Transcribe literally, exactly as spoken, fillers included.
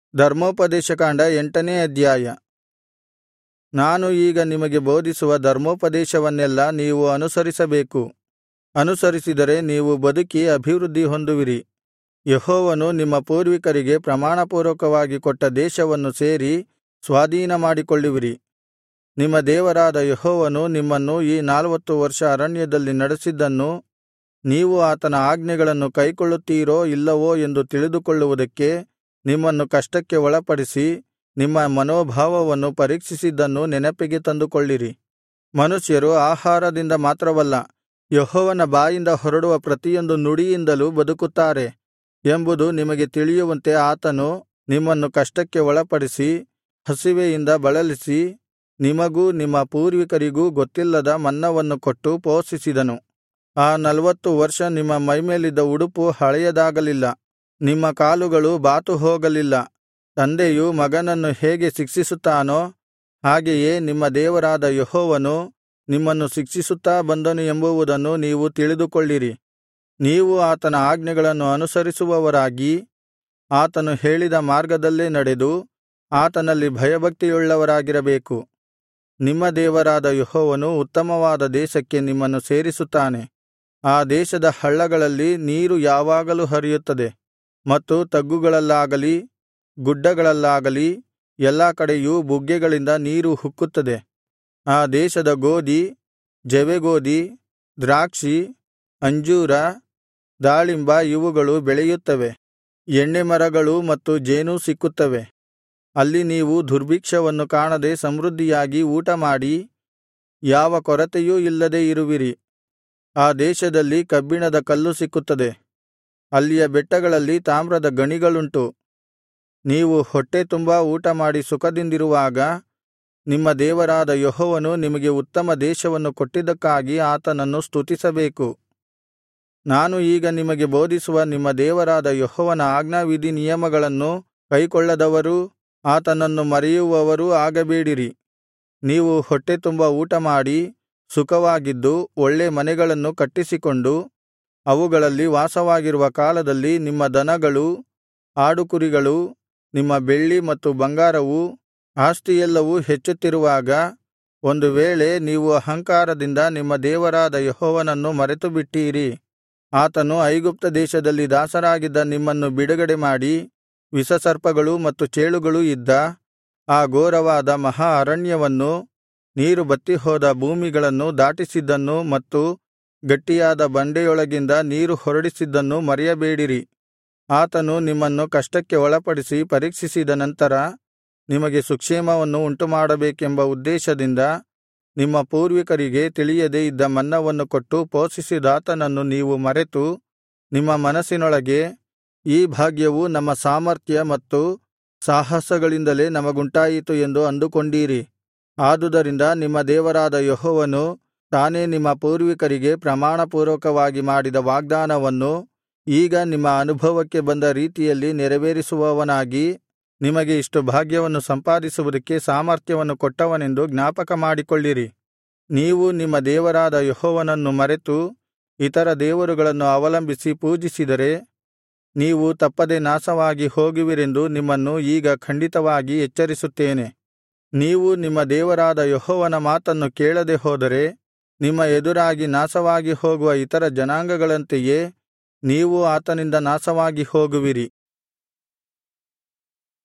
ಧರ್ಮೋಪದೇಶಕಾಂಡ ಎಂಟನೇ ಅಧ್ಯಾಯ. ನಾನು ಈಗ ನಿಮಗೆ ಬೋಧಿಸುವ ಧರ್ಮೋಪದೇಶವನ್ನೆಲ್ಲಾ ನೀವು ಅನುಸರಿಸಬೇಕು. ಅನುಸರಿಸಿದರೆ ನೀವು ಬದುಕಿ ಅಭಿವೃದ್ಧಿ ಹೊಂದುವಿರಿ. ಯೆಹೋವನು ನಿಮ್ಮ ಪೂರ್ವಿಕರಿಗೆ ಪ್ರಮಾಣಪೂರ್ವಕವಾಗಿ ಕೊಟ್ಟ ದೇಶವನ್ನು ಸೇರಿ ಸ್ವಾಧೀನಮಾಡಿಕೊಳ್ಳುವಿರಿ. ನಿಮ್ಮ ದೇವರಾದ ಯೆಹೋವನು ನಿಮ್ಮನ್ನು ಈ ನಲ್ವತ್ತು ವರ್ಷ ಅರಣ್ಯದಲ್ಲಿ ನಡೆಸಿದ್ದನ್ನು ನೀವು ಆತನ ಆಜ್ಞೆಗಳನ್ನು ಕೈಕೊಳ್ಳುತ್ತೀರೋ ಇಲ್ಲವೋ ಎಂದು ತಿಳಿದುಕೊಳ್ಳುವುದಕ್ಕೆ ನಿಮ್ಮನ್ನು ಕಷ್ಟಕ್ಕೆ ಒಳಪಡಿಸಿ ನಿಮ್ಮ ಮನೋಭಾವವನ್ನು ಪರೀಕ್ಷಿಸಿದ್ದನ್ನು ನೆನಪಿಗೆ ತಂದುಕೊಳ್ಳಿರಿ. ಮನುಷ್ಯರು ಆಹಾರದಿಂದ ಮಾತ್ರವಲ್ಲ, ಯೆಹೋವನ ಬಾಯಿಂದ ಹೊರಡುವ ಪ್ರತಿಯೊಂದು ನುಡಿಯಿಂದಲೂ ಬದುಕುತ್ತಾರೆ ಎಂಬುದು ನಿಮಗೆ ತಿಳಿಯುವಂತೆ ಆತನು ನಿಮ್ಮನ್ನು ಕಷ್ಟಕ್ಕೆ ಒಳಪಡಿಸಿ ಹಸಿವೆಯಿಂದ ಬಳಲಿಸಿ ನಿಮಗೂ ನಿಮ್ಮ ಪೂರ್ವಿಕರಿಗೂ ಗೊತ್ತಿಲ್ಲದ ಮನ್ನವನ್ನು ಕೊಟ್ಟು ಪೋಷಿಸಿದನು. ಆ ನಲ್ವತ್ತು ವರ್ಷ ನಿಮ್ಮ ಮೈಮೇಲಿದ್ದ ಉಡುಪು ಹಳೆಯದಾಗಲಿಲ್ಲ, ನಿಮ್ಮ ಕಾಲುಗಳು ಬಾತು ಹೋಗಲಿಲ್ಲ. ತಂದೆಯು ಮಗನನ್ನು ಹೇಗೆ ಶಿಕ್ಷಿಸುತ್ತಾನೋ ಹಾಗೆಯೇ ನಿಮ್ಮ ದೇವರಾದ ಯೆಹೋವನು ನಿಮ್ಮನ್ನು ಶಿಕ್ಷಿಸುತ್ತಾ ಬಂದನು ಎಂಬುದನ್ನು ನೀವು ತಿಳಿದುಕೊಳ್ಳಿರಿ. ನೀವು ಆತನ ಆಜ್ಞೆಗಳನ್ನು ಅನುಸರಿಸುವವರಾಗಿ ಆತನು ಹೇಳಿದ ಮಾರ್ಗದಲ್ಲೇ ನಡೆದು ಆತನಲ್ಲಿ ಭಯಭಕ್ತಿಯುಳ್ಳವರಾಗಿರಬೇಕು. ನಿಮ್ಮ ದೇವರಾದ ಯೆಹೋವನು ಉತ್ತಮವಾದ ದೇಶಕ್ಕೆ ನಿಮ್ಮನ್ನು ಸೇರಿಸುತ್ತಾನೆ. ಆ ದೇಶದ ಹಳ್ಳಗಳಲ್ಲಿ ನೀರು ಯಾವಾಗಲೂ ಹರಿಯುತ್ತದೆ ಮತ್ತು ತಗ್ಗುಗಳಲ್ಲಾಗಲಿ ಗುಡ್ಡಗಳಲ್ಲಾಗಲಿ ಎಲ್ಲಾ ಕಡೆಯೂ ಬುಗ್ಗೆಗಳಿಂದ ನೀರು ಉಕ್ಕುತ್ತದೆ. ಆ ದೇಶದ ಗೋದಿ, ಜವೆಗೋದಿ, ದ್ರಾಕ್ಷಿ, ಅಂಜೂರ, ದಾಳಿಂಬ ಇವುಗಳು ಬೆಳೆಯುತ್ತವೆ. ಎಣ್ಣೆ ಮರಗಳೂ ಮತ್ತು ಜೇನೂ ಸಿಕ್ಕುತ್ತವೆ. ಅಲ್ಲಿ ನೀವು ದುರ್ಭಿಕ್ಷವನ್ನು ಕಾಣದೆ ಸಮೃದ್ಧಿಯಾಗಿ ಊಟಮಾಡಿ ಯಾವ ಕೊರತೆಯೂ ಇಲ್ಲದೆ ಇರುವಿರಿ. ಆ ದೇಶದಲ್ಲಿ ಕಬ್ಬಿಣದ ಕಲ್ಲು ಸಿಕ್ಕುತ್ತದೆ. ಅಲ್ಲಿಯ ಬೆಟ್ಟಗಳಲ್ಲಿ ತಾಮ್ರದ ಗಣಿಗಳುಂಟು. ನೀವು ಹೊಟ್ಟೆ ತುಂಬಾ ಊಟಮಾಡಿ ಸುಖದಿಂದಿರುವಾಗ ನಿಮ್ಮ ದೇವರಾದ ಯೆಹೋವನು ನಿಮಗೆ ಉತ್ತಮ ದೇಶವನ್ನು ಕೊಟ್ಟಿದ್ದಕ್ಕಾಗಿ ಆತನನ್ನು ಸ್ತುತಿಸಬೇಕು. ನಾನು ಈಗ ನಿಮಗೆ ಬೋಧಿಸುವ ನಿಮ್ಮ ದೇವರಾದ ಯೆಹೋವನ ಆಜ್ಞಾವಿಧಿನಿಯಮಗಳನ್ನು ಕೈಕೊಳ್ಳದವರೂ ಆತನನ್ನು ಮರೆಯುವವರೂ ಆಗಬೇಡಿರಿ. ನೀವು ಹೊಟ್ಟೆ ತುಂಬಾ ಊಟಮಾಡಿ ಸುಖವಾಗಿದ್ದು ಒಳ್ಳೆ ಮನೆಗಳನ್ನು ಕಟ್ಟಿಸಿಕೊಂಡು ಅವುಗಳಲ್ಲಿ ವಾಸವಾಗಿರುವ ಕಾಲದಲ್ಲಿ ನಿಮ್ಮ ದನಗಳೂ ಆಡುಕುರಿಗಳೂ ನಿಮ್ಮ ಬೆಳ್ಳಿ ಮತ್ತು ಬಂಗಾರವೂ ಆಸ್ತಿಯೆಲ್ಲವೂ ಹೆಚ್ಚುತ್ತಿರುವಾಗ ಒಂದು ವೇಳೆ ನೀವು ಅಹಂಕಾರದಿಂದ ನಿಮ್ಮ ದೇವರಾದ ಯೆಹೋವನನ್ನು ಮರೆತುಬಿಟ್ಟೀರಿ. ಆತನು ಐಗುಪ್ತ ದೇಶದಲ್ಲಿ ದಾಸರಾಗಿದ್ದ ನಿಮ್ಮನ್ನು ಬಿಡುಗಡೆ ಮಾಡಿ ವಿಷಸರ್ಪಗಳೂ ಮತ್ತು ಚೇಳುಗಳೂ ಇದ್ದ ಆ ಘೋರವಾದ ಮಹಾ ಅರಣ್ಯವನ್ನೂ ನೀರು ಬತ್ತಿಹೋದ ಭೂಮಿಗಳನ್ನು ದಾಟಿಸಿದ್ದನ್ನೂ ಮತ್ತು ಗಟ್ಟಿಯಾದ ಬಂಡೆಯೊಳಗಿಂದ ನೀರು ಹೊರಡಿಸಿದ್ದನ್ನೂ ಮರೆಯಬೇಡಿರಿ. ಆತನು ನಿಮ್ಮನ್ನು ಕಷ್ಟಕ್ಕೆ ಒಳಪಡಿಸಿ ಪರೀಕ್ಷಿಸಿದ ನಂತರ ನಿಮಗೆ ಸುಕ್ಷೇಮವನ್ನು ಉಂಟುಮಾಡಬೇಕೆಂಬ ಉದ್ದೇಶದಿಂದ ನಿಮ್ಮ ಪೂರ್ವಿಕರಿಗೆ ತಿಳಿಯದೆ ಇದ್ದ ಮನ್ನವನ್ನು ಕೊಟ್ಟು ಪೋಷಿಸಿದಾತನನ್ನು ನೀವು ಮರೆತು ನಿಮ್ಮ ಮನಸ್ಸಿನೊಳಗೆ ಈ ಭಾಗ್ಯವು ನಮ್ಮ ಸಾಮರ್ಥ್ಯ ಮತ್ತು ಸಾಹಸಗಳಿಂದಲೇ ನಮಗುಂಟಾಯಿತು ಎಂದು ಅಂದುಕೊಂಡೀರಿ. ಆದುದರಿಂದ ನಿಮ್ಮ ದೇವರಾದ ಯೆಹೋವನು ತಾನೇ ನಿಮ್ಮ ಪೂರ್ವಿಕರಿಗೆ ಪ್ರಮಾಣಪೂರ್ವಕವಾಗಿ ಮಾಡಿದ ವಾಗ್ದಾನವನ್ನು ಈಗ ನಿಮ್ಮ ಅನುಭವಕ್ಕೆ ಬಂದ ರೀತಿಯಲ್ಲಿ ನೆರವೇರಿಸುವವನಾಗಿ ನಿಮಗೆ ಇಷ್ಟು ಭಾಗ್ಯವನ್ನು ಸಂಪಾದಿಸುವುದಕ್ಕೆ ಸಾಮರ್ಥ್ಯವನ್ನು ಕೊಟ್ಟವನೆಂದು ಜ್ಞಾಪಕ ಮಾಡಿಕೊಳ್ಳಿರಿ. ನೀವು ನಿಮ್ಮ ದೇವರಾದ ಯೆಹೋವನನ್ನು ಮರೆತು ಇತರ ದೇವರುಗಳನ್ನು ಅವಲಂಬಿಸಿ ಪೂಜಿಸಿದರೆ ನೀವು ತಪ್ಪದೆ ನಾಶವಾಗಿ ಹೋಗುವಿರೆಂದು ನಿಮ್ಮನ್ನು ಈಗ ಖಂಡಿತವಾಗಿ ಎಚ್ಚರಿಸುತ್ತೇನೆ. ನೀವು ನಿಮ್ಮ ದೇವರಾದ ಯೆಹೋವನ ಮಾತನ್ನು ಕೇಳದೆ ಹೋದರೆ ನಿಮ್ಮ ಎದುರಾಗಿ ನಾಶವಾಗಿ ಹೋಗುವ ಇತರ ಜನಾಂಗಗಳಂತೆಯೇ ನೀವೂ ಆತನಿಂದ ನಾಶವಾಗಿ ಹೋಗುವಿರಿ.